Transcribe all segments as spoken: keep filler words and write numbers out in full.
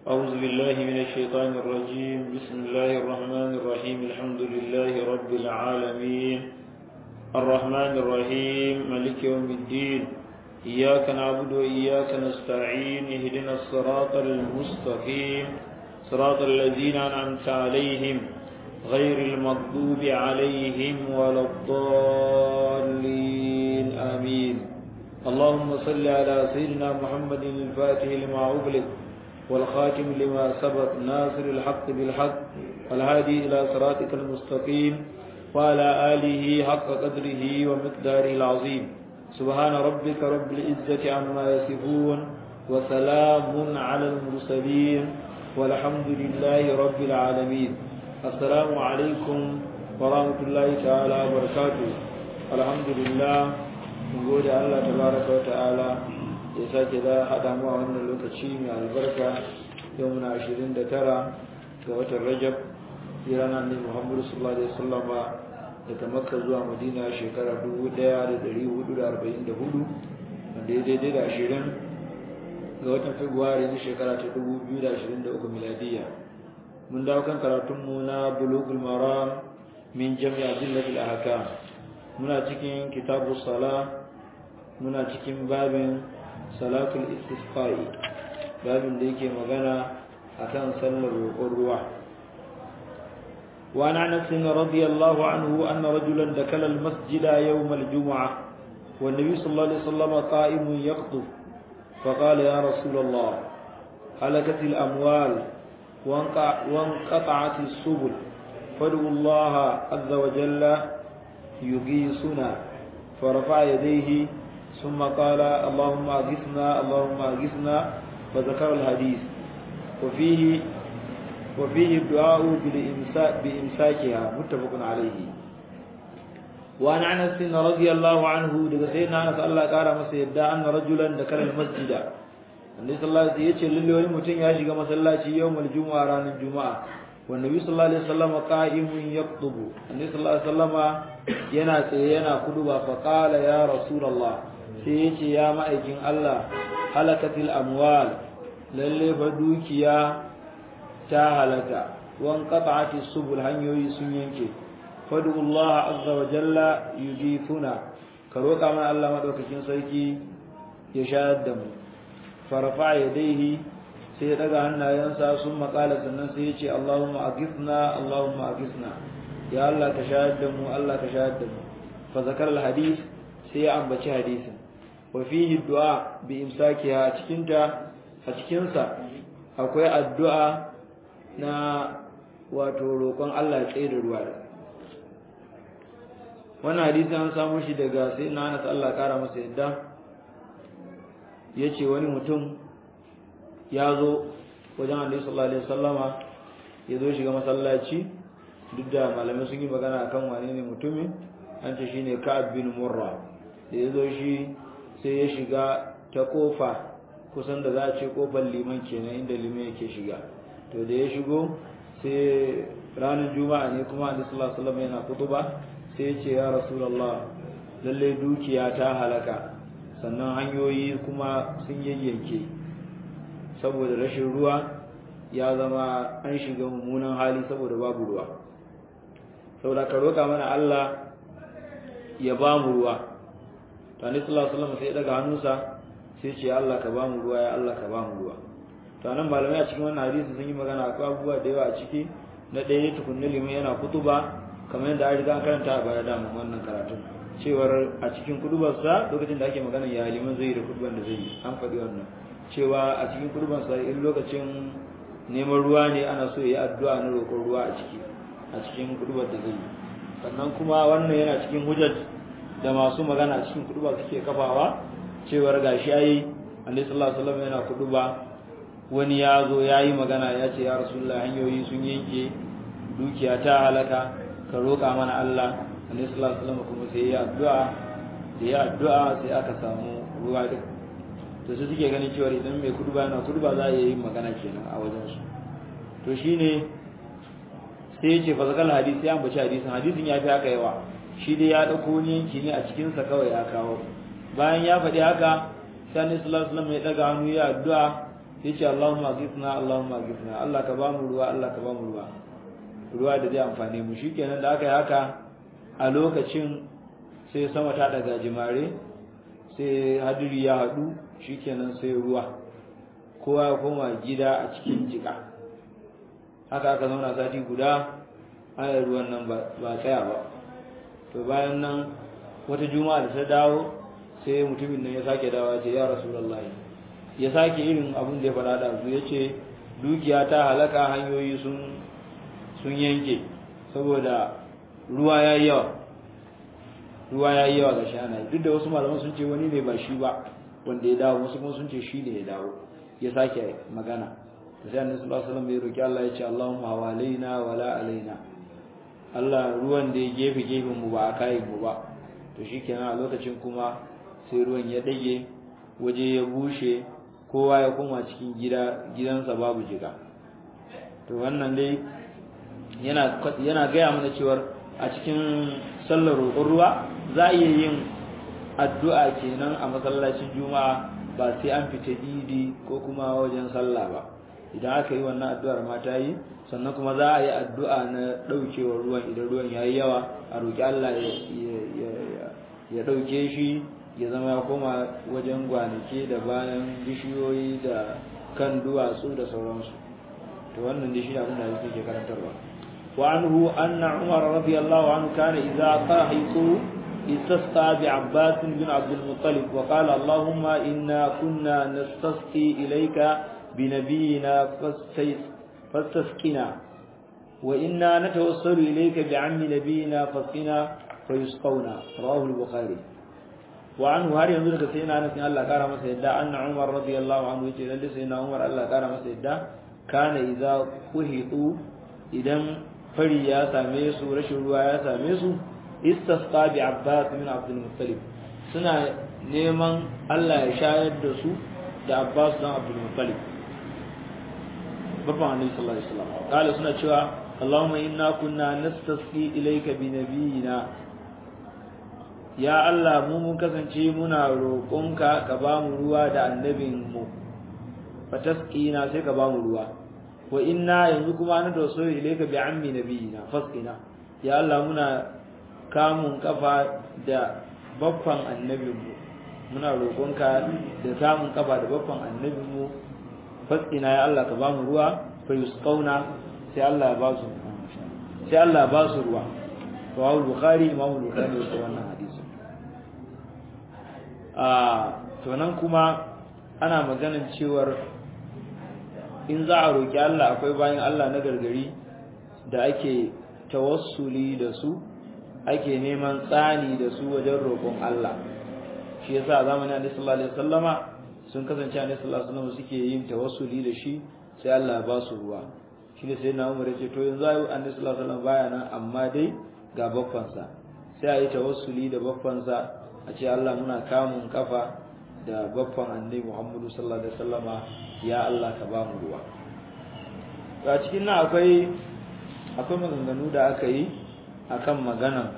أعوذ بالله من الشيطان الرجيم. بسم الله الرحمن الرحيم. الحمد لله رب العالمين الرحمن الرحيم مالك يوم الدين. إياك نعبد وإياك نستعين. اهدنا الصراط المستقيم صراط الذين أنعمت عليهم غير المغضوب عليهم ولا الضالين آمين. اللهم صل على سيدنا محمد الفاتح لما أغلق والخاتم لما سبق ناصر الحق بالحق والهادي إلى صراطك المستقيم وعلى آله حق قدره ومقداره العظيم. سبحان ربك رب العزة عما يصفون وسلام على المرسلين والحمد لله رب العالمين. السلام عليكم ورحمة الله تعالى وبركاته. الحمد لله نقول الله تبارك وتعالى ya sake da haɗa mu a wannan lokaci mai albarka yau muna ashirin da tara ga watan Rajab hijiran annabi Muhammad sallallahu alaihi wasallam daga Makka zuwa Madina shekara dubu ɗaya da ɗari hudu da arba'in da hudu wanda ya daidai da ashirin ga watan Fabrairu na shekara ta dubu biyu da ashirin da uku miladiya. Mun dawo kan karatun mu na Bulughul Maram min Jami' Adillatil Ahkam. Muna cikin Kitabus Salah, muna cikin babin salatul istisqa'i, babin da yake magana akan sallar roƙon ruwa. wa an Anas radiyallahu anhu anna rajulan dakala al-masjida yawm al-jum'ah wa an-nabiy sallallahu alaihi wasallam qa'imun yaqtub fa qala ya rasul Allah halakat al-amwal wa anqata'at as-subul fad'u Allah azza wa jalla yughithuna فرفع يديه ثم قال اللهم أغثنا اللهم أغثنا فذكر الحديث وفيه وفيه الدعاء بإمساكها متفق عليه. وعن أنس رضي الله عنه سيدنا أنس الله قال مسيدا أن رجلا دخل المسجد النبي صلى الله عليه وسلم يقول للي متين يا شيخ مسلاتي يوم الجمعة رانا الجمعة والنبي صلى الله عليه وسلم قائم يخطب النبي صلى الله عليه وسلم ينا ينا خطبة فقال يا رسول الله sai ya ce ya ma'aikin Allah halakatil amwal lalle fa dukiya ta halaka wan qata'ati subul hanyoyi sun yanke fadullah azza wa jalla yujifuna ka roka mana Allah madaukakin sarki ya shayar da mu farfa yadayhi sai ya daga hannayensa sun makala sannan sai ya ce Allahumma aghithna Allahumma aghithna ya Allah ka shayar da mu Allah ka shayar da mu fa zakar al hadith sai ya ambaci hadisin وفيه الدعاء بإمساكها أتكنت أتكنسا أكوي الدعاء نا وتوروكم الله يتعيد الوالد. وانا حديث عن ساموشي دقا سيدنا أنس الله كارم سيدا yace wani mutum ya zo wajen Annabi sallallahu alaihi wasallama ya zo shiga masallaci duk da malamai sun yi magana akan wane ne mutumin an ce shine Ka'ab bin Murra da ya zo shi sai ya shiga ta kofa kusan da za a ce kofar liman kenan inda liman yake shiga to da ya shigo sai ranar juma'a ne kuma Annabi sallallahu alaihi wasallam yana kutuba sai ya ce ya rasulullah lalle dukiya ta halaka sannan hanyoyi kuma sun yayyanke saboda rashin ruwa ya zama an shiga mummunan hali saboda babu ruwa saboda ka roka mana Allah ya ba mu ruwa. Tani sallallahu alaihi wasallam sai daga hannunsa sai ce Allah ka bamu ruwa ya Allah ka bamu ruwa. To anan malamai a cikin wannan hadisi sun yi magana akwai abubuwa da yawa a ciki na ɗaya tukunna liman yana kutuba kamar yadda an riga an karanta a baya da wannan karatun cewar a cikin kutubarsa lokacin da ake magana ya liman zai yi da kutuban da zai yi an faɗi wannan cewa a cikin kutubarsa in lokacin neman ruwa ne ana so ya yi addu'a na roƙon ruwa a ciki a cikin kutubar da zai yi sannan kuma wannan yana cikin hujjat da masu magana cikin kuduba suke kafawa cewar gashi yayi Annabi sallallahu alaihi wasallam yana kuduba wani ya zo yayi magana ya ce ya Rasulullah hanyoyi sun yanke dukiya ta halaka ka roka mana Allah Annabi sallallahu alaihi wasallam kuma sai ya addu'a da ya addu'a sai aka samu ruwa duk to su suke ganin cewa idan mai kuduba yana kuduba za a yi magana kenan a wajen su to shine sai ya ce fa zakal hadisi ya ambaci hadisin hadisin ya fi haka yawa shi dai ya dauko ni yanki ne a cikin sa kawai ya kawo bayan ya faɗi haka sai Annabi sallallahu alaihi wasallam ya daga hannu ya addu'a yace Allahumma ghithna Allahumma ghithna Allah ka ba mu ruwa Allah ka ba mu ruwa ruwa da zai amfane mu shikenan da aka yi haka a lokacin sai sama ta daga jimare sai hadiri ya hadu shikenan sai ruwa kowa ya koma gida a cikin jika haka aka zauna sati guda ayar ruwan nan ba tsaya ba to bayan nan wata juma'a da ta dawo sai mutumin nan ya sake dawo ce ya rasulullahi ya sake irin abin da ya faɗa da su yace dukiya ta halaka hanyoyi sun sun yanke saboda ruwa yayi yawa ruwa yayi yawa ga shana duk da wasu malaman sun ce wani ne ba shi ba wanda ya dawo wasu kuma sun ce shi ne ya dawo ya sake magana sai annabi sallallahu alaihi wasallam ya roki Allah ya ce Allahumma hawalaina wala alaina Allah ruwan da ya gefe gefen mu ba a kai mu ba to shikenan a lokacin kuma sai ruwan ya dage waje ya bushe kowa ya koma cikin gida gidansa babu jiga to wannan dai yana yana gaya mana cewa a cikin sallar roƙon ruwa za a iya yin addu'a kenan a masallacin juma'a ba sai an fita idi ko kuma wajen sallah ba idan aka yi wannan addu'ar ma ta yi sannan kuma za a yi addu'a na daukewar ruwan idan ruwan yayi yawa a roki Allah ya ya dauke shi ya zama ya koma wajen gwanake da bayan bishiyoyi da kan duwatsu da sauransu to wannan dai shi abin da yake karantarwa wa anhu anna umar radiyallahu anhu kana idza qahitu istasqa bi abbas bin abd al-muttalib wa qala allahumma inna kunna nastasqi ilayka bi nabiyyina fastasqina wa inna natawassalu ilayka bi ammi nabiyyina fasqina fayusqawna rawahu al-bukhari وعنه هر ينظر كسينا أنس الله كرم سيدا أن عمر رضي الله عنه يقول سيدنا عمر الله كرم سيدا كان إذا قهطوا إذا فريا ساميسو رشوا يا ساميسو استسقى بعباس من عبد المطلب سنة نيمان الله يشاهد دسو da Abbas dan Abdul Muttalib babban Annabi sallallahu alaihi wasallam قال سنة cewa Allahumma inna kunna nastasqi ilayka bi nabiyyina ya Allah mu mun kasance muna roƙonka ka ba mu ruwa da annabin mu fatasqina sai ka ba mu ruwa wa inna yanzu kuma na doso ilayka bi ammi nabiyina fasqina ya Allah muna kamun kafa da baffan annabin mu muna roƙonka da kamun kafa da baffan annabin mu fasqina ya Allah ka ba mu ruwa fa yusqauna sai Allah ya ba su sai Allah ya ba su ruwa rawahu bukhari imam bukhari da wannan hadisi a to nan kuma ana maganin cewar in za a roki Allah akwai bayan Allah na gargari da ake tawassuli da su ake neman tsani da su wajen roƙon Allah shi yasa zamanin Annabi sallallahu alaihi wasallama sun kasance Annabi sallallahu alaihi wasallam suke yin tawassuli da shi sai Allah ya ba su ruwa shi ne sai na Umar ya ce to yanzu ayu Annabi sallallahu alaihi wasallam baya nan amma dai ga baffansa sai a yi tawassuli da baffansa a ce Allah muna kamun kafa da baffan Annabi Muhammadu sallallahu alaihi wasallama ya Allah ka ba mu ruwa a cikin nan akwai akwai maganganu da aka yi akan maganan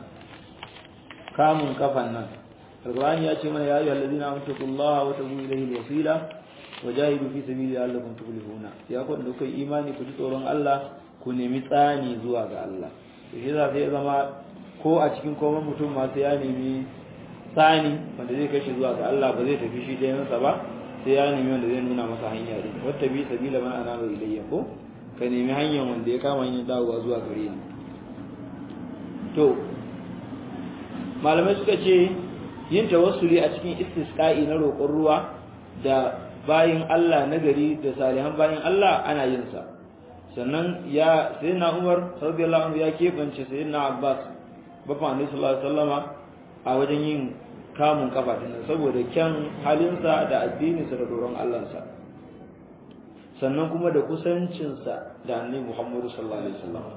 kamun kafan nan Al-Qur'ani ya ce mana ya ayyuhal ladina amtaqullaha wa tabu ilayhi al-wasila wajahidu fi sabilillahi la'allakum tuflihuna ya ku da kai imani ku ji tsoron Allah ku nemi tsani zuwa ga Allah to shi za sai zama ko a cikin komai mutum ma sai ya nemi tsani wanda zai kai shi zuwa ga Allah ba zai tafi shi da yansa ba sai ya nemi wanda zai nuna masa hanya din wata bi sabila man anaba ilayya ko ka nemi hanyar wanda ya kama hanyar dawowa zuwa gare ni to malamai suka ce yin tawassuli a cikin istisqa'i na roƙon ruwa da bayin Allah na gari da salihan bayin Allah ana yin sa sannan ya sayyidina Umar radiyallahu anhu ya kebance sayyidina Abbas bafa Annabi sallallahu alaihi wasallama a wajen yin kamun kafa din saboda kyan halinsa da addininsa da doron Allahnsa sannan kuma da kusancinsa da Annabi Muhammad sallallahu alaihi wasallam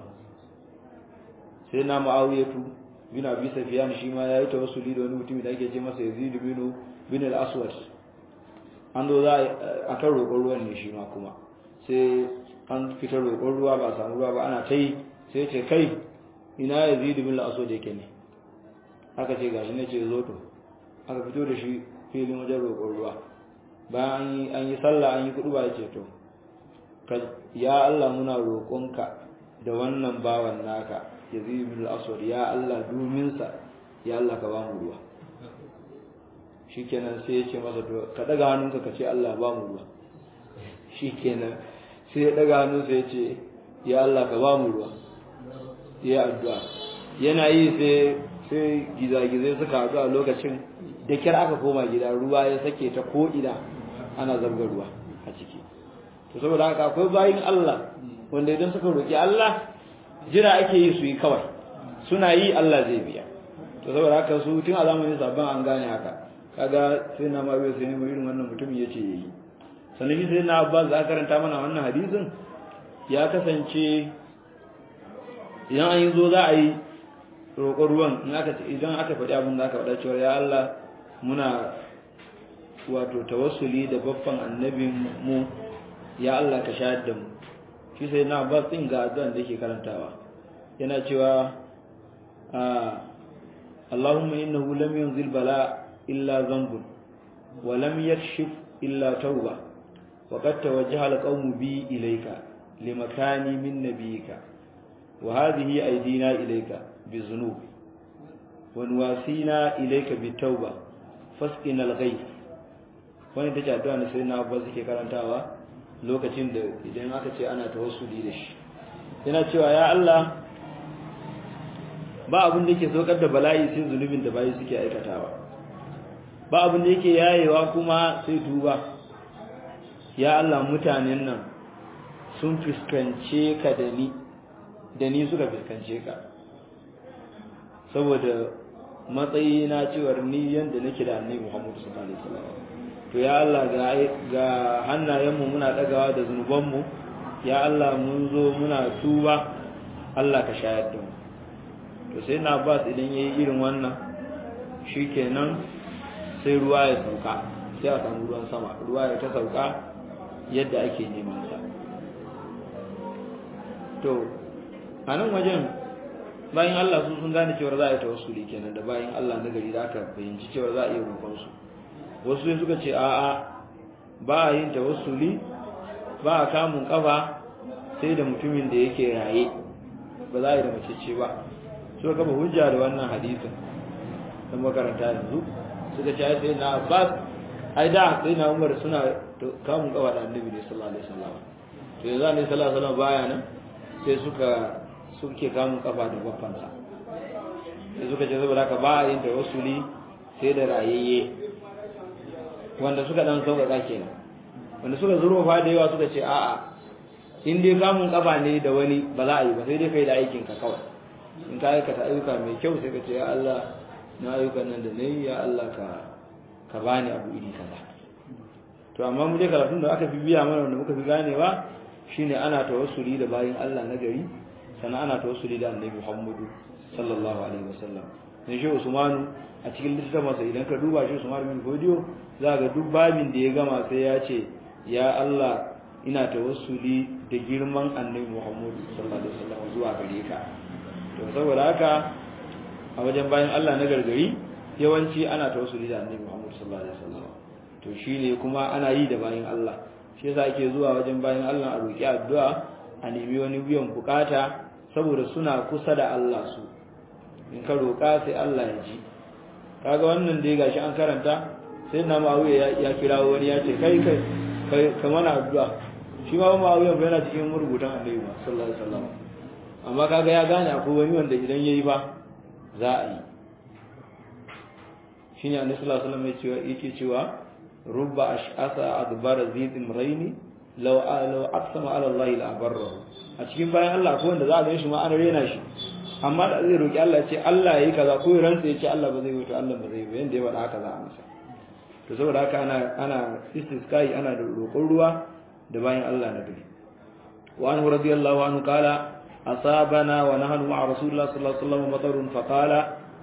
sayyidina Muawiyah bin Abi Sufyan shi ma yayi tawassuli da wani mutum da ake ce masa Yazid bin bin al-Aswad an zo za a kan roƙon ruwan ne shi ma kuma sai an fitar roƙon ruwa ba samu ruwa ba ana tai sai ce kai ina Yazid bin al-Aswad yake ne aka ce gashi ne ce zo to aka fito da shi filin wajen roƙon ruwa bayan an yi sallah an yi kudu ba ya ce to ya Allah muna roƙonka da wannan bawan naka Yazid bin al-Aswad ya Allah domin sa ya Allah ka ba mu ruwa shikenan sai ya ce masa to ka daga hannunka ka ce Allah ba mu ruwa shikenan sai ya daga hannunsa ya ce ya Allah ka ba mu ruwa ya addu'a yana yi sai sai gizagizai suka haɗu a lokacin da kira aka koma gida ruwa ya sake ta ko ina ana zabga ruwa a ciki to saboda haka akwai bayin Allah wanda idan suka roki Allah jira ake yi su yi kawai suna yi Allah zai biya to saboda haka su tun a zamanin sabon an gane haka kaga sai na ma bai sai ne irin wannan mutum yace yayi sannan sai na Abbas za karanta mana wannan hadisin ya kasance idan an yi zo za a yi roƙon ruwan in aka idan aka faɗi abin da aka faɗa cewa ya Allah muna wato tawassuli da baffan annabin mu ya Allah ka shayar da mu shi sai na Abbas din ga addu'an da yake karantawa yana cewa Allahumma innahu lam yunzil bala illa dhanbun wa lam yakshif illa tauba wa qad tawajjaha alqawmu bi ilayka limakani min nabiyika wa hadhihi aydina ilayka bizunub wa nuwasina ilayka bitauba fasqina alghayth wani take addu'a ne sai na Abbas yake karantawa lokacin da idan aka ce ana tawassuli da shi yana cewa ya Allah ba abin da yake saukar da bala'i sai zunubin da bayi suke aikatawa ba abin da yake yayewa kuma sai tuba ya Allah mutanen nan sun fuskance ka da ni da ni suka fuskance ka saboda matsayi na cewar ni yanda nake da Annabi Muhammad sallallahu alaihi wasallam to ya Allah ga ga hannayenmu muna dagawa da zunubanmu ya Allah mun zo muna tuba Allah ka shayar da mu to sai na Abbas idan yayi irin wannan shikenan sai ruwa ya sauka sai a samu ruwan sama ruwa ya ta sauka yadda ake neman sa to anan wajen bayan Allah su sun gane cewa za a yi tawassuli kenan da bayan Allah na gari da aka fahimci cewa za a iya roƙon su wasu sai suka ce a'a ba a yin tawassuli ba a kamun kafa sai da mutumin da yake raye ba za a yi da macece ba suka kafa hujja da wannan hadisin don makaranta yanzu suka ce ai sai na Abbas ai da sai na Umar suna kamun kafa da Annabi ne sallallahu alaihi wasallam to yanzu Annabi sallallahu alaihi wasallam baya nan sai suka suke kamun kafa da babbansa sai suka ce saboda haka ba a yin tawassuli sai da rayayye wanda suka dan sauƙaƙa kenan wanda suka zuro fa da yawa suka ce a'a in dai kamun kafa ne da wani ba za a yi ba sai dai kai da aikin ka kawai in ka aikata ayyuka mai kyau sai ka ce ya Allah na ayyukan nan da nayi ya Allah ka ka bani abu iri kaza to amma mu dai karatun da aka fi biya mana wanda muka fi ganewa shine ana tawassuli da bayin Allah na gari sannan ana tawassuli da Annabi Muhammadu sallallahu alaihi wasallam ne shi Usmanu a cikin littafinsa idan ka duba shi Usman bin Fodiyo za ga duk babin da ya gama sai ya ce ya Allah ina tawassuli da girman Annabi Muhammad sallallahu alaihi wasallam zuwa gare ka to saboda haka a wajen bayan Allah na gargari yawanci ana tawassuli da Annabi Muhammad sallallahu alaihi wasallam to shine kuma ana yi da bayan Allah shi yasa ake zuwa wajen bayan Allah a roki addu'a a nemi wani biyan bukata saboda suna kusa da Allah su in ka roka sai Allah ya ji kaga wannan dai gashi an karanta sai na Muawiya ya kira wani ya ce kai kai kai kamar addu'a shi ma Muawiya ba yana cikin rubutan Annabi sallallahu alaihi wasallam amma kaga ya gane akwai wani wanda idan yayi ba za a yi shine Annabi sallallahu alaihi wasallam ya ce yake cewa rubba ash'asa adbara zid imraini law law aqsama ala Allah la abarra a cikin bayan Allah ko wanda za a ga shi ma an rena shi amma da zai roki Allah ce Allah yayi kaza ko rantsa yace Allah ba zai yi to Allah ba zai yi yanda ya faɗa haka za a masa to saboda haka ana ana istisqai ana da roƙon ruwa da bayan Allah na gari wa anhu radiyallahu anhu qala asabana wa nahnu ma'a rasulillah sallallahu alaihi wasallam matarun fa qala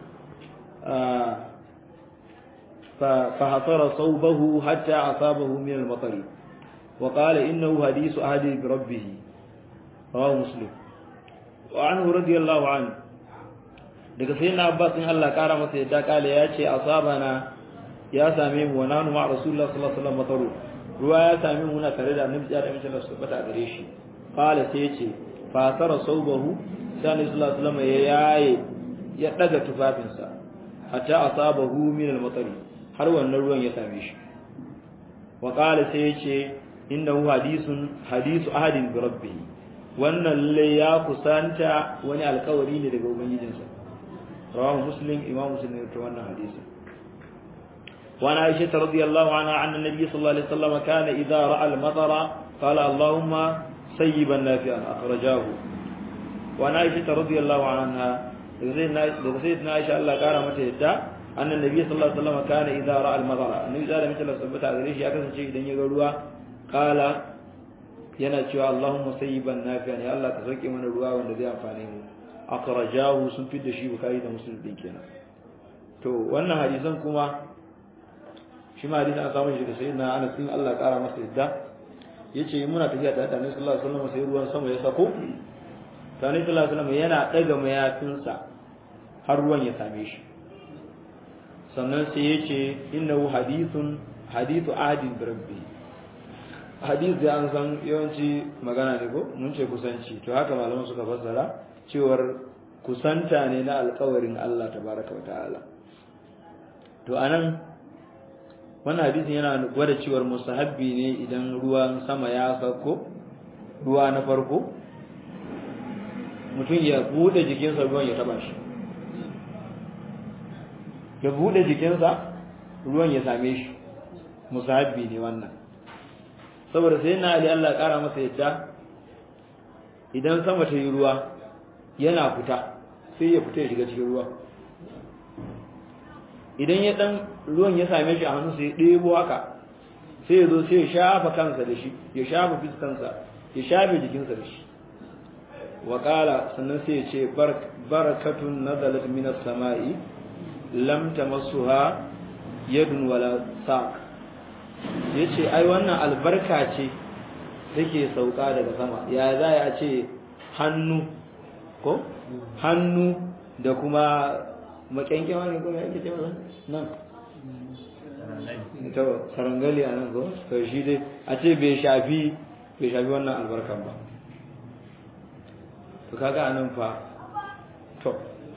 fa hatara sawbahu hatta asabahu min al-matar wa qala innahu hadithu ahadi bi rabbih rawahu muslim wa anhu radiyallahu anhu daga sayyidina Abbas in Allah kara masa yadda kale ya ce asabana ya same mu wa nanu ma rasulullah sallallahu alaihi wasallam mataru ruwa ya same mu muna tare da annabi da amince Allah subhanahu wa gare shi qala sai yace fa tara saubahu sai annabi sallallahu alaihi wasallam ya yaye ya daga tufafinsa hatta asabahu min al-matari har wannan ruwan ya same shi wa qala sai yace innahu hadithun hadithu ahadin bi rabbih wannan lalle ya kusanta wani alƙawari ne daga ubangijinsa rawahu muslim imam muslim ne ta wannan hadisi wa ana aisha radhiyallahu anha anna nabiy sallallahu alaihi wasallam kana idha ra'a al-matara qala allahumma sayyiban nafi'an akhrajahu wa ana aisha radhiyallahu anha daga sayyidina aisha Allah kara mata yadda annan nabiy sallallahu alaihi wasallam kana idha ra'a al-matara annabi sallallahu alaihi wasallam sabata gare shi ya kasance idan ya ga ruwa kala yana cewa Allahumma sayyiban nafi'an ya Allah ka sauke mana ruwa wanda zai amfane mu akhrajahu sun fi da shi Bukhari da Muslim din kenan to wannan hadisan kuma shi ma hadisin an samu shi daga sayyidina Anas bin Allah kara masa yadda yace muna tafiya da Annabi sallallahu alaihi wasallam sai ruwan sama ya sako Annabi sallallahu alaihi wasallam yana daga mayafinsa har ruwan ya same shi sannan sai yace innahu hadithun hadithu ahadin bi rabbi hadith da an san yawanci magana ne ko mun ce kusanci to haka malaman suka fassara cewar kusanta ne na alƙawarin Allah tabaraka wa ta'ala to anan wannan hadisin yana gwada cewar musahabbi ne idan ruwan sama ya sauko ruwa na farko mutum ya bude jikinsa ruwan ya taba shi ya bude jikinsa ruwan ya same shi musahabbi ne wannan saboda sai na Ali Allah kara masa yadda idan sama ta yi ruwa yana fita sai ya fita ya shiga cikin ruwa idan ya dan ruwan ya same shi a hannu sai ya ɗebo haka sai ya zo sai ya shafa kansa da shi ya shafa fiskansa ya shafe jikinsa da shi wa qala sannan sai ya ce barakatun nazalat minas sama'i lam tamassuha yadun wala saq yace ai wannan albarka ce take sauka daga sama ya za a ce hannu ko hannu da kuma makenkewa ne ko yake ce nan to sarangali anan ko to shi dai a ce bai shafi bai shafi wannan albarkan ba to kaga anan fa to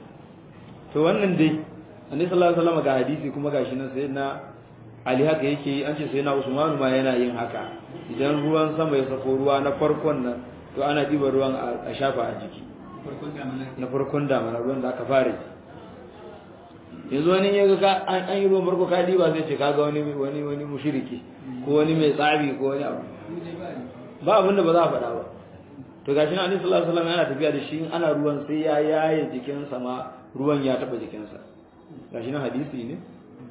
to wannan dai annabi sallallahu alaihi wasallam ga hadisi kuma gashi nan sai na Ali haka yake yi an ce sai na Usman ma yana yin haka idan ruwan sama ya sako ruwa na farkon nan to ana diba ruwan a shafa a jiki na farkon damana ruwan da aka fare yanzu wani ya ga an yi ruwan farko ka diba sai ce kaga wani wani wani mushriki ko wani mai tsabi ko wani abu ba abin da ba za a faɗa ba to gashi na Annabi sallallahu alaihi wasallam yana tafiya da shi in ana ruwan sai ya yaye jikinsa ma ruwan ya taba jikinsa gashi na hadisi ne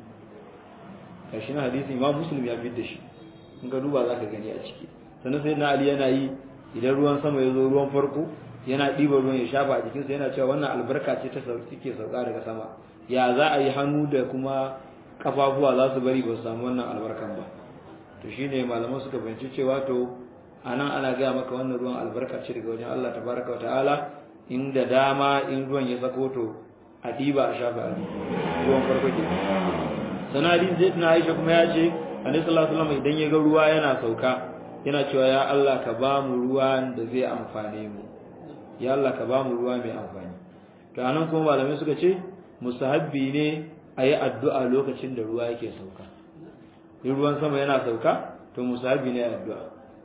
gashi na hadisi Imam Muslim ya fi da shi in ka duba zaka gani a ciki sannan sai na Ali yana yi idan ruwan sama ya zo ruwan farko yana ɗiba ruwan ya shafa a jikinsa yana cewa wannan albarka ce ta sauki ke sauka daga sama ya za a yi hannu da kuma kafafuwa za su bari ba su samu wannan albarkan ba to shine malaman suka fahimci cewa to anan ana gaya maka wannan ruwan albarka ce daga wajen Allah tabaraka wa ta'ala inda dama in ruwan ya sako to a ɗiba a shafa a ruwan farko ke sannan hadisi zai tuna Aisha kuma ya ce Annabi sallallahu alaihi wasallam idan ya ga ruwa yana sauka yana cewa ya Allah ka ba mu ruwa da zai amfane mu ya Allah ka ba mu ruwa mai amfani to anan kuma malamai suka ce mustahabbi ne ayi addu'a lokacin da ruwa yake sauka in ruwan sama yana sauka to mustahabbi ne addu'a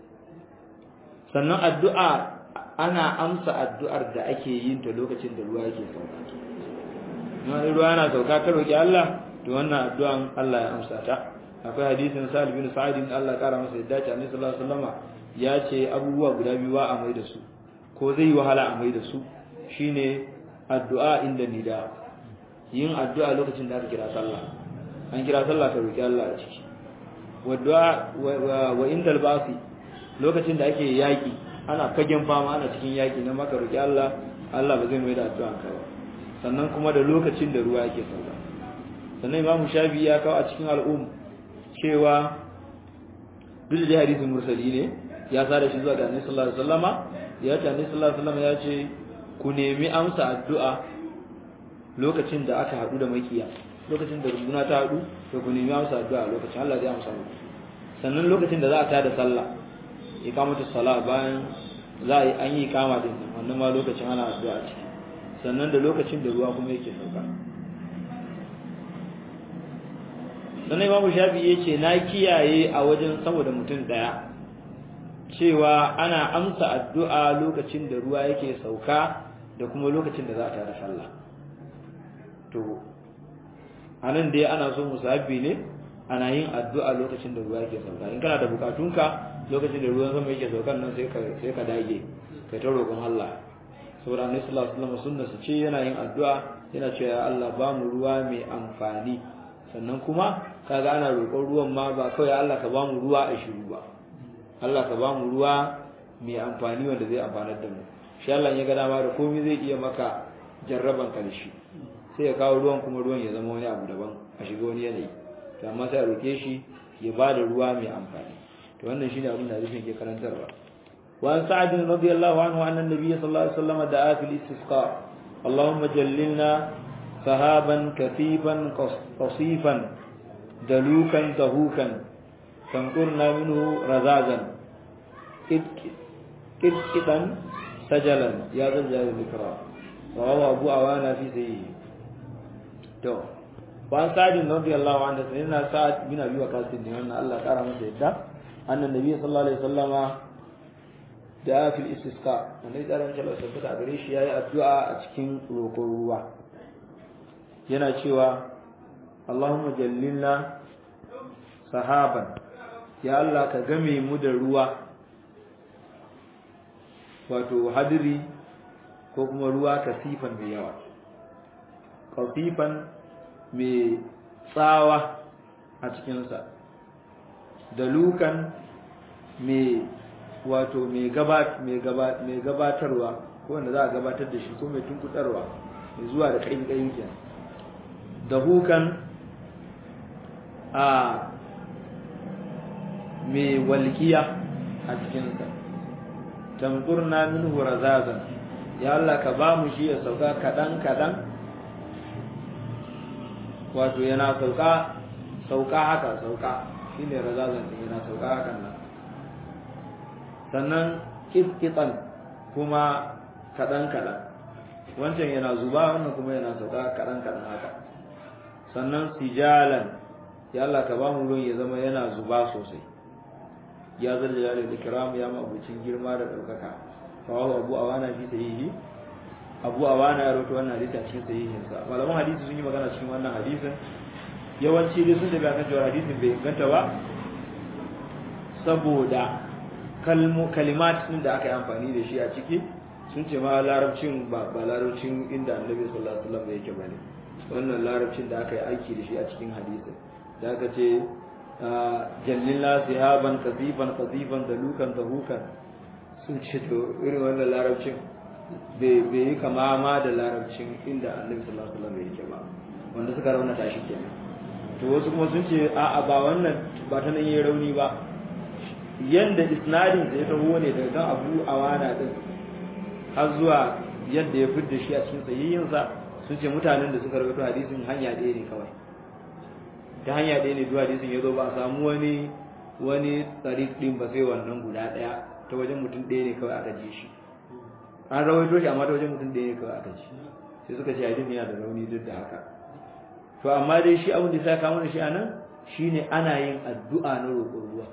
sannan addu'a ana amsa addu'ar da ake yin ta lokacin da ruwa yake sauka in ruwa yana sauka ka roki Allah to wannan addu'an Allah ya amsa ta akwai hadisin Sa'id bin Sa'id Allah kara masa yadda ce Annabi sallallahu alaihi wasallam ya ce abubuwa guda biyu ba a mai da su ko zai yi wahala a mai da su shine addu'a inda nida yin addu'a lokacin da aka kira sallah an kira sallah ka roki Allah a ciki wa du'a wa indal ba'si lokacin da ake yaki ana fagen fama ana cikin yaki na maka roki Allah Allah ba zai mai da addu'an ka ba sannan kuma da lokacin da ruwa yake sauka sannan Imam Shafi ya kawo a cikin al'um cewa duk da hadisin mursali ne ya sada shi zuwa ga Annabi sallallahu alaihi wasallama ya ce Annabi sallallahu alaihi wasallama ya ce ku nemi amsa addu'a lokacin da aka hadu da makiya lokacin da runduna ta haɗu to ku nemi amsa addu'a lokacin Allah zai amsa muku sannan lokacin da za a tada sallah iqamatu salat bayan za a yi an yi iqama din wannan ma lokacin ana addu'a ciki sannan da lokacin da ruwa kuma yake sauka sannan Imam Shafi'i yace na kiyaye a wajen saboda mutum daya cewa ana amsa addu'a lokacin da ruwa yake sauka da kuma lokacin da za a tada sallah to anan dai ana so musabbi ne ana yin addu'a lokacin da ruwa yake sauka in kana da bukatunka lokacin da ruwan sama yake saukan nan sai ka sai ka dage kai ta roƙon Allah saboda Annabi sallallahu alaihi wasallam sunna su ce yana yin addu'a yana cewa ya Allah ba mu ruwa mai amfani sannan kuma kaga ana roƙon ruwan ma ba kawai Allah ka ba mu ruwa a shiru ba Allah ka ba mu ruwa mai amfani wanda zai amfanar da mu shi Allah ya ga dama da komai zai iya maka jarraban karshe sai ya kawo ruwan kuma ruwan ya zama wani abu daban a shiga wani yanayi to amma sai a roke shi ya ba da ruwa mai amfani to wannan shine abin da zai ke karantarwa wa an sa'ad radiyallahu anhu anna an-nabiy sallallahu alaihi wasallam da'a fil istisqa Allahumma jallilna sahaban katifan qasifan dalukan tahukan tanqurna minhu razazan kitkitan sajalan ya zalzal al-ikram rawahu abu awana fi sahihi to ban sa'id radiyallahu anhu sayyidina sa'ad bin abi waqas ne wannan Allah kara masa yadda annan nabi sallallahu alaihi wasallama da fil istisqa wannan da ran Allah tabbata gare shi yayi addu'a a cikin roƙon ruwa yana cewa Allahumma jallilna sahaban ya Allah ka game mu da ruwa wato hadiri ko kuma ruwa kasifan mai yawa kasifan mai tsawa a cikinsa da lukan mai wato mai gabatarwa ko wanda za a gabatar da shi ko mai tunkutarwa mai zuwa da ƙayin ƙayin ke da hukan a mai walƙiya a cikinsa tamkurna minhu razazan ya Allah ka ba mu shi ya sauka kaɗan kaɗan wato yana sauka sauka haka sauka shine razazan din yana sauka hakan nan sannan kitkitan kuma kadan kadan wancan yana zuba wannan kuma yana sauka kadan kadan haka sannan sijalan ya Allah ka ba mu ruwan ya zama yana zuba sosai ya zalla da ikram ya mabucin girma da daukaka fa Abu Awana fi sahihi Abu Awana ya rawaito wannan hadisi a cikin sahihinsa malaman hadisi sun yi magana cikin wannan hadisin yawanci dai sun daga kan cewa hadisin bai inganta ba saboda kalmu kalimat din da aka yi amfani da shi a ciki sun ce ma larabcin ba ba larabcin inda Annabi sallallahu alaihi wasallam yake bane wannan larabcin da aka yi aiki da shi a cikin hadisin da aka ce jallilla sihaban qazifan qazifan dalukan dahukan sun ce to irin wannan larabcin bai yi kama ma da larabcin inda Annabi sallallahu alaihi wasallam yake ba wanda suka raunata shi kenan to wasu kuma sun ce a'a ba wannan ba ta nan yayi rauni ba yanda isnadin da ya taho ne daga kan Abu Awana din har zuwa yadda ya fidda shi a cikin sahihin sa sun ce mutanen da suka rawaito hadisin hanya ɗaya ne kawai ta hanya ɗaya ne zuwa hadisin ya zo ba a samu wani wani tariq din ba sai wannan guda ɗaya ta wajen mutum ɗaya ne kawai aka ji shi an rawaito shi amma ta wajen mutum ɗaya ne kawai aka ji sai suka ce hadisin yana da rauni duk da haka to amma dai shi abin da sai ka mana shi anan shine ana yin addu'a na roƙon ruwa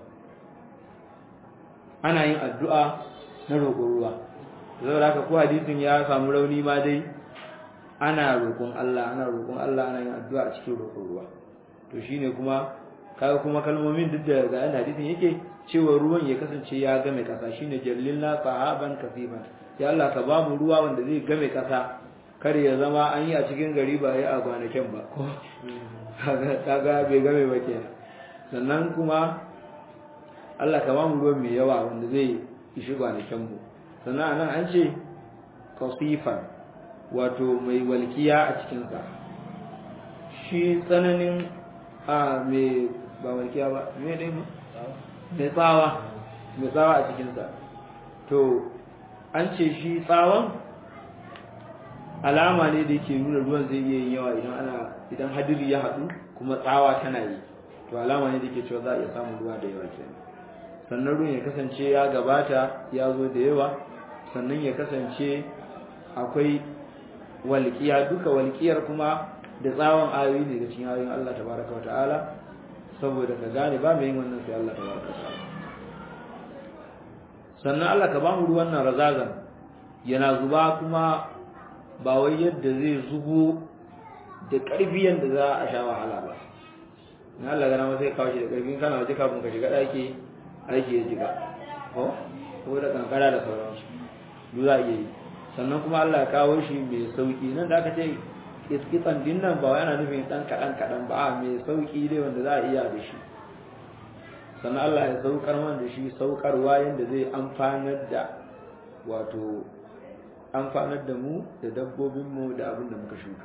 ana yin addu'a na roƙon ruwa saboda haka ko hadisin ya samu rauni ma dai ana roƙon Allah ana roƙon Allah ana yin addu'a a cikin roƙon ruwa to shine kuma kaga kuma kalmomin duk da ga an hadisin yake cewa ruwan ya kasance ya game kasa shine jallilna sahaban kasiban ya Allah ka ba mu ruwa wanda zai game kasa kar ya zama an yi a cikin gari ba yi a gwanaken ba ko kaga bai game ba kenan sannan kuma Allah ka ba mu ruwan mai yawa wanda zai ishi gwanaken mu sannan anan an ce kasifan wato mai walkiya a cikin sa shi tsananin a mai ba walkiya ba me dai mu mai tsawa mai tsawa a cikin sa to an ce shi tsawon alama ne da yake nuna ruwan zai iya yin yawa idan ana idan hadiri ya haɗu kuma tsawa tana yi to alama ne da yake cewa za a iya samun ruwa da yawa kenan sannan ruwan ya kasance ya gabata ya zo da yawa sannan ya kasance akwai walƙiya duka walƙiyar kuma da tsawon ayoyi ne da cikin ayoyin Allah tabaraka wa ta'ala saboda ka gane ba mai yin wannan sai Allah tabaraka wa ta'ala sannan Allah ka ba mu ruwan nan razazan yana zuba kuma ba wai yadda zai zubo da ƙarfi yadda za a sha wahala ba na Allah gana sai kawo shi da ƙarfin kana waje kafin ka shiga ɗaki aiki ya jiga ko ko da kankara da sauransu duk za a iya yi sannan kuma Allah ya kawo shi mai sauki nan da aka ce kitsan din nan ba wai ana nufin ɗan kaɗan kaɗan ba a mai sauki dai wanda za a iya da shi sannan Allah ya saukar man da shi saukarwa yadda zai amfanar da wato amfanar da mu da dabbobinmu da abin da muka shuka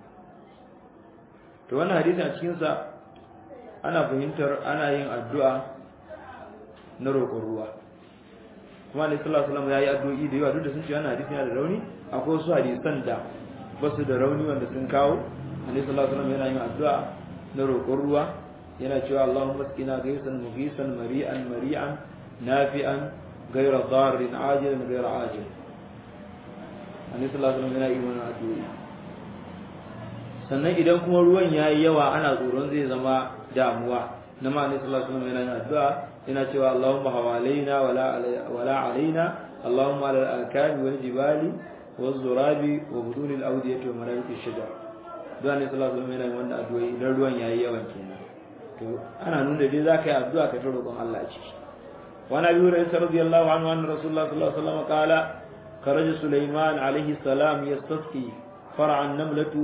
to wannan hadisi a cikinsa ana fahimtar ana yin addu'a na roƙon ruwa kuma ne sallallahu alaihi wasallam ya yi addu'o'i da yawa duk da sun ce wannan hadisi yana da rauni akwai wasu hadisan da ba su da rauni wanda sun kawo annabi sallallahu alaihi wasallam yana yin addu'a na roƙon ruwa yana cewa Allahumma asqina ghaysan mughisan mari'an mari'an nafi'an ghayra darrin ajilan ghayra ajil annabi sallallahu alaihi wasallam yana yin wannan addu'a sannan idan kuma ruwan yayi yawa ana tsoron zai zama damuwa na ma annabi sallallahu alaihi wasallam yana yin addu'a yana cewa Allahumma hawalaina wala wala alaina Allahumma ala al-akami wal jibali waz zurabi wa budun al-awdiyati wa marabit ash-shajar dan annabi sallallahu alaihi wasallam yana yin wannan addu'a idan ruwan yayi yawan kenan to ana nuna dai zaka yi addu'a ka ta roƙon Allah a ciki wa nabi hurairah radiyallahu anhu anna rasulullah sallallahu alaihi wasallam qala خرج سليمان عليه السلام يستسقي فرع النملة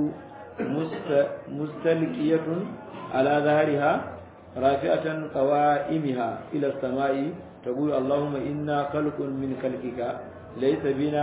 مستلقية على ظهرها رافعة قوائمها إلى السماء تقول اللهم إنا خلق من خلقك ليس بنا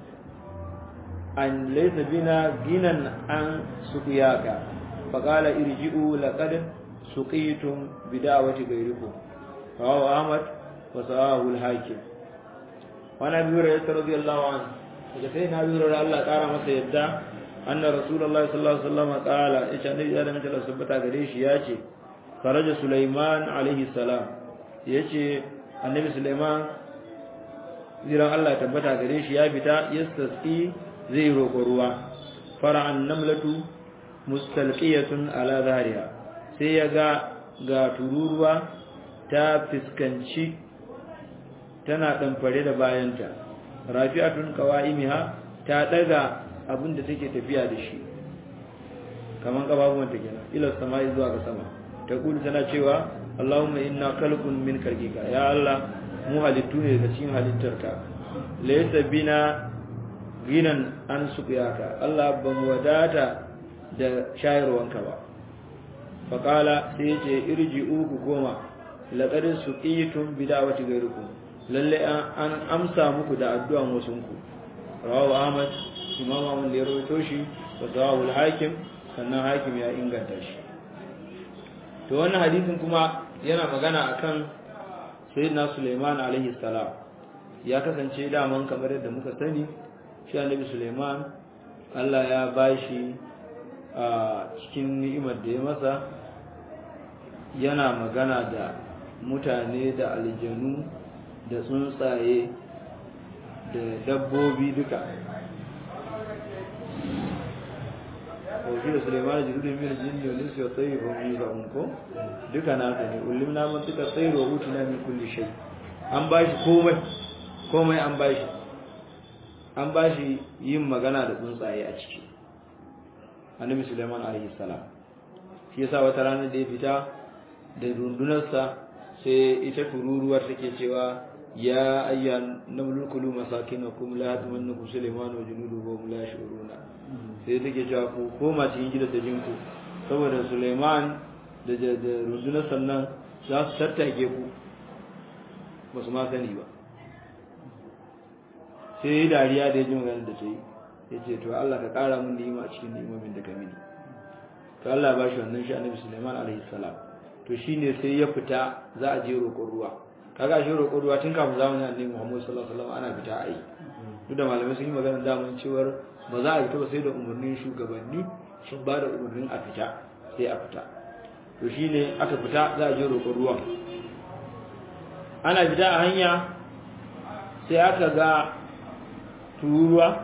أن ليس بنا غنى عن سقياك فقال ارجعوا لقد سقيتم بدعوة غيركم رواه أحمد وصححه الحاكم وعن ابي هريره رضي الله عنه فجسينا ابي هريره الله قال masa yadda anna rasulullahi sallallahu alaihi wasallam qala yace annabi da mace Allah subhanahu gare shi yace faraja sulaiman alaihi salam yace annabi sulaiman ziran Allah tabbata gare shi ya fita yastasqi zai roƙo ruwa fara'an namlatu mustalqiyatun ala zahriha sai ya ga ga tururuwa ta fiskanci tana ɗamfare da bayanta rafi'atun qawaimiha ta daga abin da take tafiya da shi kaman kababuwan ta kenan ila samai zuwa ga sama ta kulu tana cewa Allahumma inna khalqun min khalqika ya Allah mu halittu ne daga cikin halittarka laysa bina ginan an suqiyaka Allah ban wadata da shayarwanka ba faqala sai yace irji'u ku koma laqad suqitum bidawati ghayrikum lalle an amsa muku da addu'an wasunku rawahu ahmad imam ahmad ya rawaito shi wa sawahu al-hakim sannan hakim ya inganta shi to wannan hadisin kuma yana magana akan sayyidina Sulaiman alaihi salam ya kasance daman kamar yadda muka sani shi annabi Sulaiman Allah ya bashi a cikin ni'imar da ya masa yana magana da mutane da aljanu da tsuntsaye da dabbobi duka Ofi da Suleiman jirudin min jinni wa linsi wa tsayi wa yi ba'un ko duka na ta ne ulim na man suka tsayi wa hutu na min kulli shai an ba shi komai komai an ba shi an ba shi yin magana da tsuntsaye a ciki annabi Suleiman alaihi salam shi yasa wata rana da ya fita da rundunarsa sai ita tururuwar take cewa ya ayyan namlul kulu masakinakum la tamannakum Sulaiman wa junuduhu wa la yashuruna sai take cewa ku koma cikin gidan da jinku saboda Sulaiman da da rundunar sannan za su tattake ku ba su ma sani ba sai dariya da yaji magana da tayi yace to Allah ka kara mun ni'ima a cikin ni'imomin da ka mini to Allah ba shi wannan shi annabi Sulaiman alaihi salam to shine sai ya fita za a je roƙon ruwa kaga shi roƙon ruwa tun kafin zamanin annabi Muhammad sallallahu alaihi wasallam ana fita ai duk da malamai sun yi magana daman cewar ba za a fita ba sai da umarnin shugabanni sun ba da umarnin a fita sai a fita to shine aka fita za a je roƙon ruwan ana fita a hanya sai aka ga tururuwa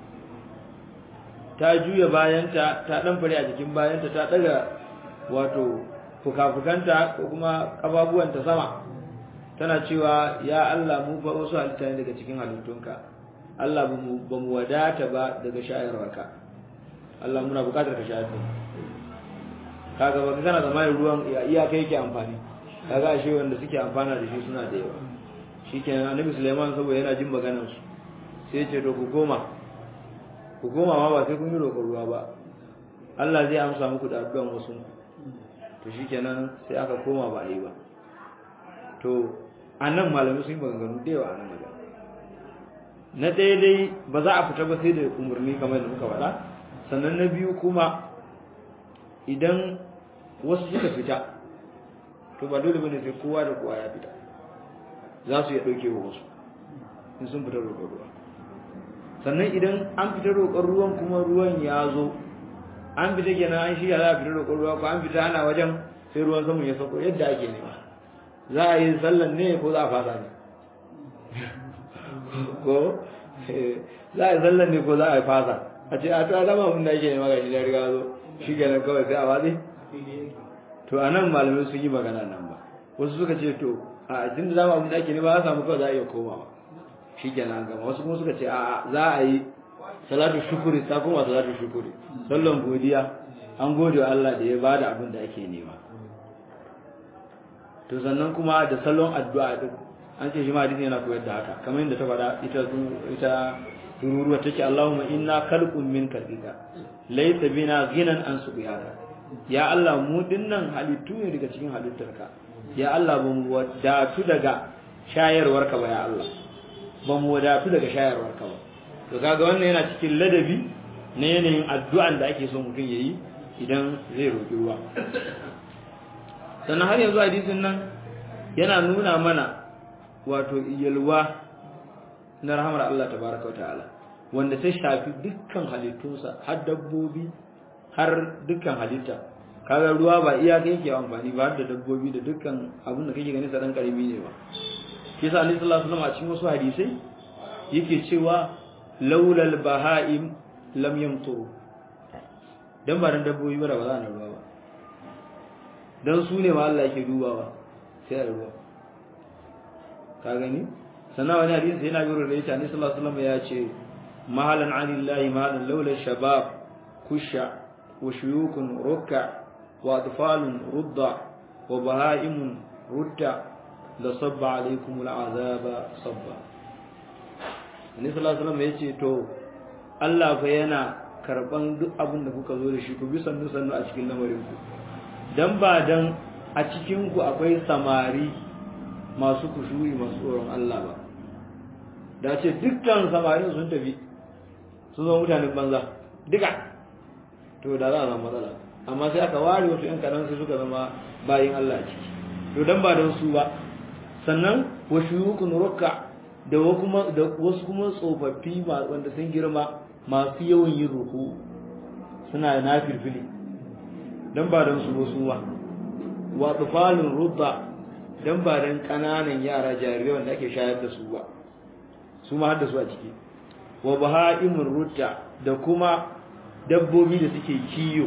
ta juya bayanta ta dan fare a jikin bayanta ta daga wato fukafukanta ko kuma kababuwanta sama tana cewa ya Allah mu fa wasu halitta ne daga cikin halittunka Allah ba mu wadata ba daga shayarwarka Allah muna bukatar ka shayar da kaga ba kana da mai ruwan iya kai yake amfani kaga ashe wanda suke amfana da shi suna da yawa shikenan Annabi Sulaiman saboda yana jin maganar su sai ya ce to ku koma ku koma ma ba sai kun yi roƙon ruwa ba Allah zai amsa muku da addu'an wasu to shikenan sai aka koma ba a yi ba to annan malamai sun yi maganganu da yawa anan magana na daidai ba za a fita ba sai da umarni kamar da muka faɗa sannan na biyu kuma idan wasu suka fita to ba dole bane sai kowa da kowa ya fita za su ya ɗauke wa wasu in sun fita roƙon ruwa sannan idan an fita roƙon ruwan kuma ruwan ya zo an fita kenan an shirya za a fita roƙon ruwa ko an fita ana wajen sai ruwan saman ya sauko yadda ake nema za a yi sallan ne ko za a fasa ne ko za a yi sallan ne ko za a yi fasa a ce a ta dama mun da ake nema ga shi da riga zo shi kenan kawai sai a watsi to a nan malamai sun yi magana nan ba wasu suka ce to a jin da dama mun da ake nema za a samu kawai za a iya komawa shi kenan gama wasu kuma suka ce a za a yi salatu shukuri ta kuma salatu shukuri sallan godiya an gode wa Allah da ya bada abin da ake nema to sannan kuma da salon addu'a duk an ce shi ma hadisi yana koyar da haka kamar yadda ta faɗa ita ita tururuwa take Allahumma inna khalqun min khalqika laysa bina ghinan an subhaka ya Allah mu dinnan halittu ne daga cikin halittarka ya Allah ba mu wadatu daga shayarwarka ba ya Allah ba mu wadatu daga shayarwarka ba to kaga wannan yana cikin ladabi na yanayin addu'an da ake so mutum yayi idan zai roƙi ruwa sannan har yanzu hadisin nan yana nuna mana wato yalwa na rahamar Allah tabaraka wataala wanda ta shafi dukkan halittunsa har dabbobi har dukkan halitta kaga ruwa ba iya kai yake amfani ba har da dabbobi da dukkan abin da kake gani sa dan karimi ne ba kisa Ali sallallahu alaihi wasallam a cikin wasu hadisai yake cewa laulal bahaim lam yamtu dan ba dan dabbobi ba da ba za na ruwa ba dan su ne ma Allah yake dubawa sai a ruwa ka gani sannan wani hadisi yana biro da ita ne sallallahu alaihi wasallam ya ce mahalan anillahi mahalan laula shabab kusha wa shuyukun rukka wa atfalun rudda wa bahaimun rudda la sabba alaikum al'azaba sabba ne sallallahu alaihi wasallam ya ce to Allah fa yana karban duk abin da kuka zo da shi ku bi sannu sannu a cikin lamarin ku dan ba dan a cikin ku akwai samari masu kushuri masu tsoron Allah ba da ce dukkan samarin sun tafi sun zo mutanen banza duka to da za a zama matsala amma sai aka ware wasu yan karan sai suka zama bayin Allah a ciki to dan ba don su ba sannan wa shuyukun rukka da kuma da wasu kuma tsofaffi wanda sun girma masu yawan yin ruku suna nafilfili dan ba don su wasu ba wa tufalun rudda dan ba dan kananan yara jarirai wanda ake shayar da su ba su ma har da su a ciki wa bahaimur rutta da kuma dabbobi da suke kiyo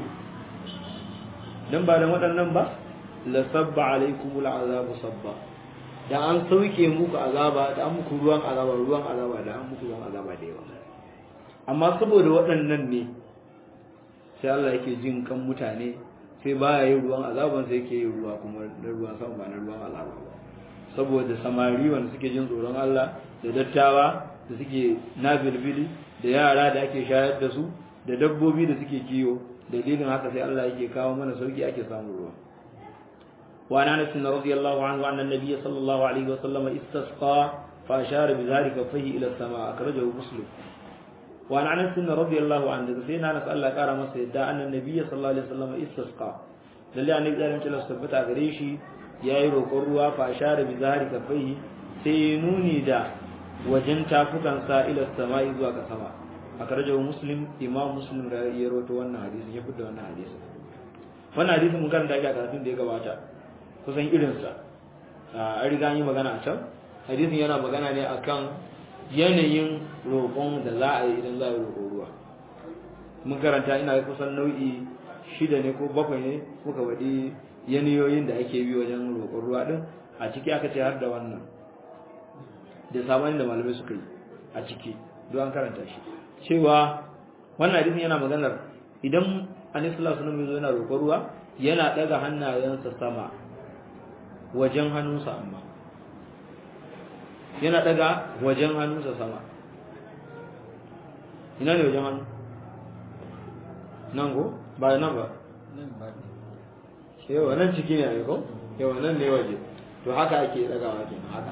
dan ba dan waɗannan ba la sabba alaikumul azabu sabba da an sauke muku azaba da an muku ruwan azaba ruwan azaba da an muku ruwan azaba da yawa amma saboda waɗannan ne sai Allah yake jin kan mutane sai baya yin ruwan azaban sai yake yin ruwa kuma da ruwan sama ba na ruwan azaba ba saboda samari wanda suke jin tsoron Allah da dattawa da suke nabilbili da yara da ake shayar da su da dabbobi da suke kiyo dalilin haka sai Allah yake kawo mana sauki ake samu ruwa wa ana Anas radiyallahu anhu anna an-nabiy sallallahu alaihi wa sallam istasqa fa ashara bi dhalika fihi ila as-sama akhrajahu muslim wa ana Anas radiyallahu anhu sai na Anas Allah kara masa yadda anna an-nabiy sallallahu alaihi wa sallam istasqa lalle annabi sallallahu alaihi wa sallam tabbata gare shi yayi roƙon ruwa fa ashara bi dhalika fihi sai nuni da wajen tafukansa ila sama'i zuwa ga sama akhrajahu muslim imam muslim da ya rawaito wannan hadisin ya fada wannan hadisin wannan hadisin mun karanta shi a karatun da ya gabata kusan irin sa a riga yi magana a can hadisin yana magana ne akan yanayin roƙon da za a yi idan za a yi roƙon ruwa mun karanta ina kusan nau'i shida ne ko bakwai ne muka wadi yanayoyin da ake bi wajen roƙon ruwa din a ciki aka ce har da wannan da sabanin da malamai suka yi a ciki don an karanta shi cewa wannan hadisin yana maganar idan annabi sallallahu alaihi wasallam yana roƙon ruwa yana daga hannayensa sama wajen hannunsa amma yana daga wajen hannunsa sama ina ne wajen hannu nan go ba nan ba nan ba yawa nan ciki ne ai ko yawa nan ne waje to haka ake dagawa kenan haka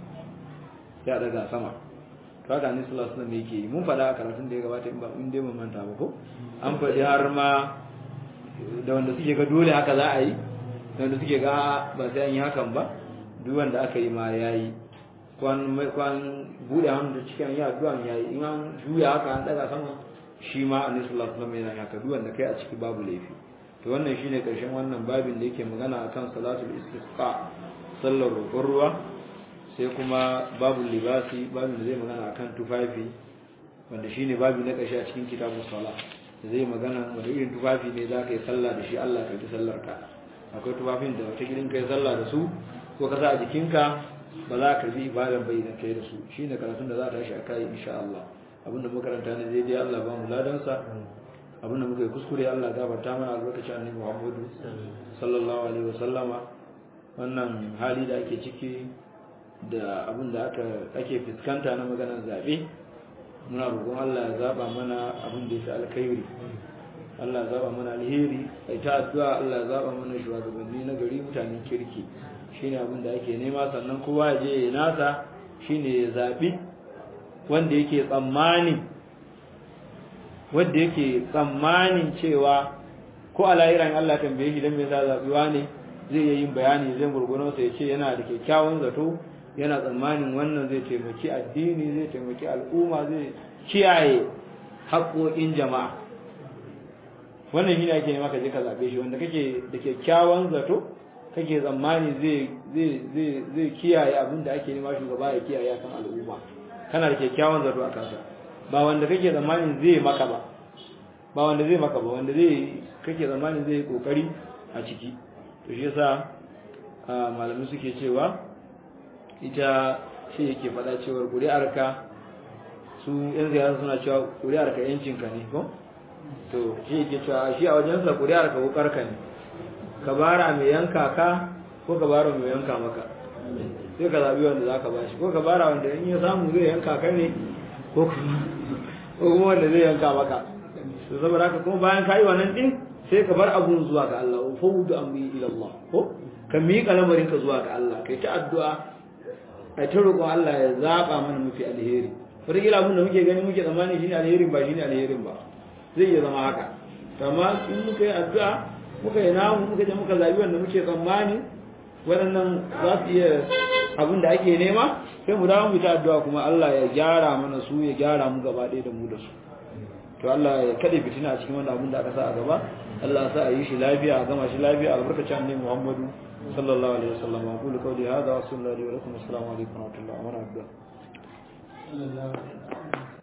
ya daga sama to haka annabi sallallahu alaihi wasallam yake mun fada a karatun da ya gabata in ba in dai mun manta ba ko an faɗi har ma da wanda suke ga dole haka za a yi da wanda suke ga ba sai an yi hakan ba duk wanda aka yi ma yayi kwan kwan bude hannu da cikin ya addu'a yayi in an juya haka an daga sama shi ma annabi sallallahu alaihi wasallam yana haka duk wanda kai a ciki babu laifi to wannan shine karshen wannan babin da yake magana akan salatul istisqa sallar roƙon ruwa sai kuma babu libasi babin da zai magana akan tufafi wanda shine babi na ƙarshe a cikin kitabus salat zai magana wanda irin tufafi ne za ka yi sallah da shi Allah ka yi sallar ka akwai tufafin da wata gidan ka yi sallah da su ko ka sa a jikinka ba za ka bi ibadan bai da kai da su shine karatun da za ta tashi akai insha Allah abinda muka karanta ne zai dai Allah ba mu ladan sa abinda muka yi kuskure Allah gafarta mana albarkacin annabi Muhammadu sallallahu alaihi wasallama wannan hali da ake ciki da abinda aka ake fuskanta na maganar zabe muna roƙon Allah ya zaba mana abin da yake alkhairi Allah ya zaba mana alheri ai ta addu'a Allah ya zaba mana shugabanni na gari mutanen kirki shine abin da ake nema sannan kowa ya je ya nasa shine ya zabi wanda yake tsammani wanda yake tsammanin cewa ko alayiran Allah tambaye shi dan me za zabiwa ne zai yi bayani zai gurgurno sai ya ce yana da kyakkyawan zato yana tsammanin wannan zai taimaki addini zai taimaki al'umma zai kiyaye haƙoƙin jama'a wannan shi ne ake nema ka je ka zaɓe shi wanda kake da kyakkyawan zato kake tsammani zai zai zai zai kiyaye abin da ake nema shugaba ya kiyaye kan al'umma kana da kyakkyawan zato a kansa ba wanda kake tsammanin zai maka ba ba wanda zai maka ba wanda zai kake tsammanin zai yi kokari a ciki to shi yasa malamai suke cewa ita shi yake faɗa cewar ƙuri'arka su yan ziyara suna cewa ƙuri'arka yancinka ne ko to shi yake cewa shi a wajensa ƙuri'arka wukarka ne ka bara mai yanka ka ko ka bara mai yanka maka sai ka zaɓi wanda za ka ba shi ko ka bara wanda in ya samu zai yanka ka ne ko kuma wanda zai yanka maka to saboda haka kuma bayan ka yi wannan ɗin sai ka bar abun zuwa ga Allah wa fawdu amri ila Allah ko ka miƙa lamarin ka zuwa ga Allah kai ta addu'a a ta roƙon Allah ya zaɓa mana mafi alheri wataƙila abin da muke gani muke tsammani shine alherin ba shine alherin ba zai iya zama haka amma in muka yi addu'a muka yi namu muka je muka zaɓi wanda muke tsammani waɗannan za su iya abin da ake nema sai mu dawo mu ta addu'a kuma Allah ya gyara mana su ya gyara mu gaba ɗaya da mu da su to Allah ya kade fitina a cikin wannan abin da aka sa a gaba Allah ya sa a yi shi lafiya a gama shi lafiya albarkacin annabi Muhammadu sallallahu alaihi wasallam aqulu qawli hadha wa sallallahu alaihi wa sallam assalamu alaikum wa rahmatullahi wa barakatuh